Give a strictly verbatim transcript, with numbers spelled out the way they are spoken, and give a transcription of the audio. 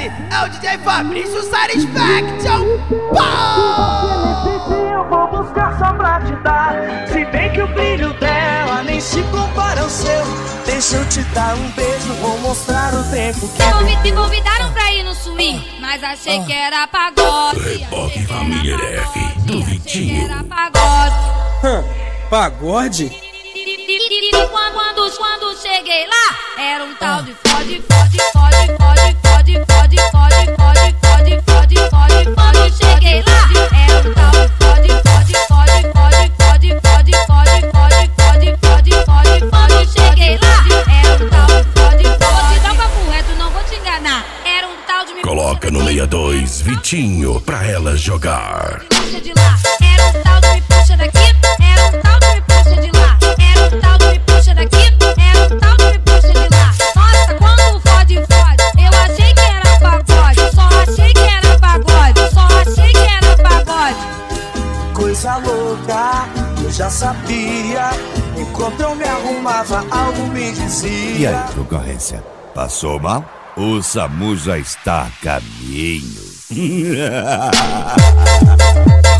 Esse é o D J Fabrício Satisfaction. Eu vou buscar só pra te dar. Se bem que o brilho dela nem se compara ao seu. Deixa eu te dar um beijo, vou mostrar o tempo que eu me, me convidaram pra ir no swing, mas achei ah. que era pagode. Reboque Família F do Vitinho. Era pagode. Hum, pagode? E quando, quando, quando cheguei lá, era um tal de fode, fode, fode, fode, fode, fode, fode, fode, fode, fode, fode, fode. Cheguei lá, era um tal de fode, fode, fode, fode, fode, fode, fode, fode, fode, fode, fode. Cheguei lá, era um tal de fode, fode. Vou te dar um papo reto, não vou te enganar. Era um tal de me coloca no sessenta e dois, Vitinho, pra ela jogar. Puxa de lá, era um tal de me puxa daqui, era um tal de me puxa de lá. Era um tal de me puxa daqui, era um tal de me puxa de lá. Nossa, quando fode, fode, eu achei que era pagode. Só achei que era pagode, só achei que era pagode. Coisa louca, eu já sabia. Enquanto eu me arrumava, algo me dizia. E aí, concorrência, passou mal? O SAMU já está a caminho.